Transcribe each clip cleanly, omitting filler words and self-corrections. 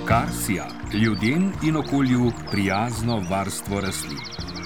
Karsija, ljudem in okolju prijazno varstvo rastlin.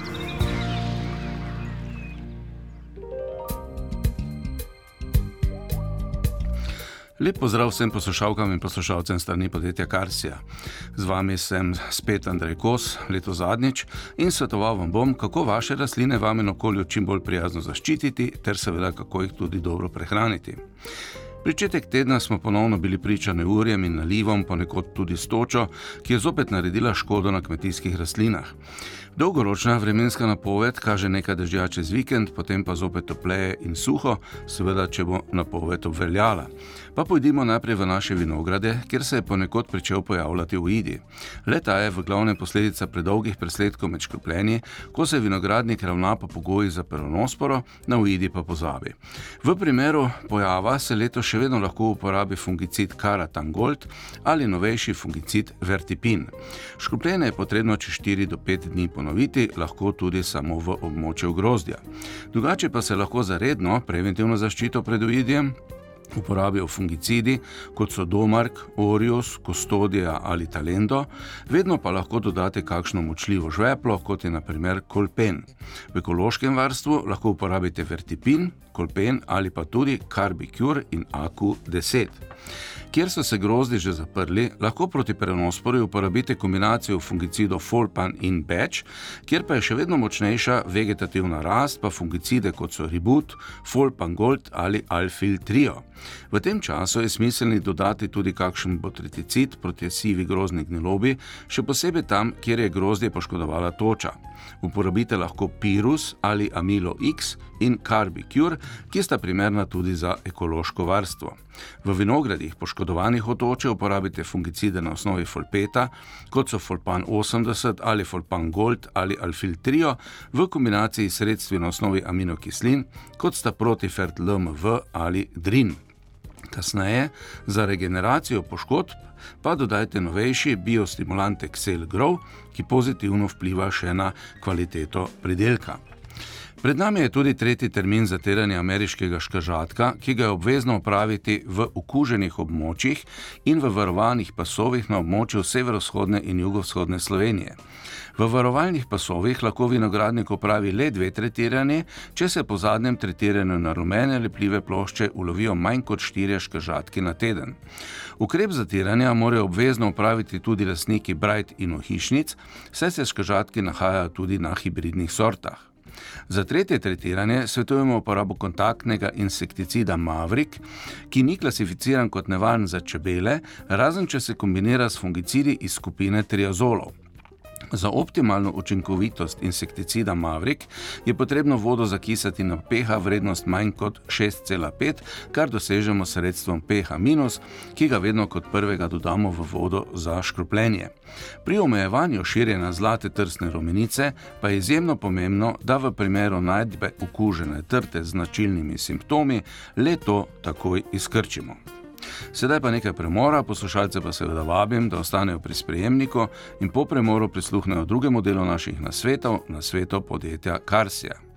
Lep pozdrav vsem poslušalkam in poslušalcem strani podjetja Karsija. Z vami sem spet Andrej Kos, leto zadnjič, in svetoval vam bom, kako vaše rastline vam in okolju čim bolj prijazno zaščititi, ter seveda kako jih tudi dobro prehraniti. Pričetek tedna smo ponovno bili priča neurjem in nalivom, ponekod tudi s točo, ki je zopet naredila škodo na kmetijskih rastlinah. Dolgoročna vremenska napoved kaže nekaj dežja čez vikend, potem pa zopet topleje in suho, seveda, če bo napoved obveljala. Pa pojdimo najprej v naše vinograde, kjer se je ponekod pričel pojavljati uidi. Le-ta je v glavnem posledica predolgih presledkov med škropljenji, ko se vinogradnik ravna po pogojih za peronosporo, na uidi pa pozabi. V primeru pojava se letos še vedno lahko uporabi fungicid Karatangold ali novejši fungicid Vertipin. Škropljenje je potrebno čez 4 do 5 dni ponoviti, lahko tudi samo v območju grozdja. Drugače pa se lahko za redno preventivno zaščito pred uidjem uporabijo fungicidi, kot so Domark, Orius, Custodia ali Talendo, vedno pa lahko dodate kakšno močljivo žveplo, kot je na primer Kolpen. V ekološkem varstvu lahko uporabite Vertipin, Kolpen ali pa tudi Carbicure in AQ10. Kjer so se grozdi že zaprli, lahko proti peronosporju uporabite kombinacijo fungicidov Folpan in Batch, kjer pa je še vedno močnejša vegetativna rast, pa fungicide kot so Ribut, Folpangold ali Alfil Trio. V tem času je smiselni dodati tudi kakšen botriticid proti sivi grozdni gnilobi, še posebej tam, kjer je grozdje poškodovala toča. Uporabite lahko Pirus ali Amilo X in Carbicure, ki sta primerna tudi za ekološko varstvo. V vinogradih poškodovanih od toče uporabite fungicide na osnovi Folpeta, kot so Folpan 80 ali Folpangold ali Alfil Trio, v kombinaciji s sredstvi na osnovi aminokislin, kot sta Protifert LMV ali Drin. Kasneje, za regeneracijo poškodb, pa dodajte novejši biostimulant Excel Grow, ki pozitivno vpliva še na kvaliteto pridelka. Pred nami je tudi tretji termin za terjanje ameriškega škržatka, ki ga je obvezno opraviti v okuženih območjih in v varovanih pasovih na območju severovzhodne in jugovzhodne Slovenije. V varovalnih pasovih lahko vinogradnik opravi le 2 tretiranje, če se po zadnjem tretiranju na rumene lepljive plošče ulovijo manj kot 4 škržatki na teden. Ukrep zatiranja morajo obvezno opraviti tudi lastniki brajd in ohišnic, saj se škržatki nahajajo tudi na hibridnih sortah. Za tretje tretiranje svetujemo uporabo kontaktnega insekticida Maverick, ki ni klasificiran kot nevaren za čebele, razen če se kombinira s fungicidi iz skupine triazolov. Za optimalno učinkovitost insekticida Maverick je potrebno vodo zakisati na pH vrednost manj kot 6,5, kar dosežemo s sredstvom pH-, ki ga vedno kot prvega dodamo v vodo za škropljenje. Pri omejevanju širjenja zlate trsne rumenice pa je izjemno pomembno, da v primeru najdbe okužene trte z značilnimi simptomi le to takoj izkrčimo. Sedaj pa nekaj premora, poslušalce pa seveda vabim, da ostanejo pri sprejemniku in po premoru prisluhnejo drugemu delu naših nasvetov podjetja Karsija.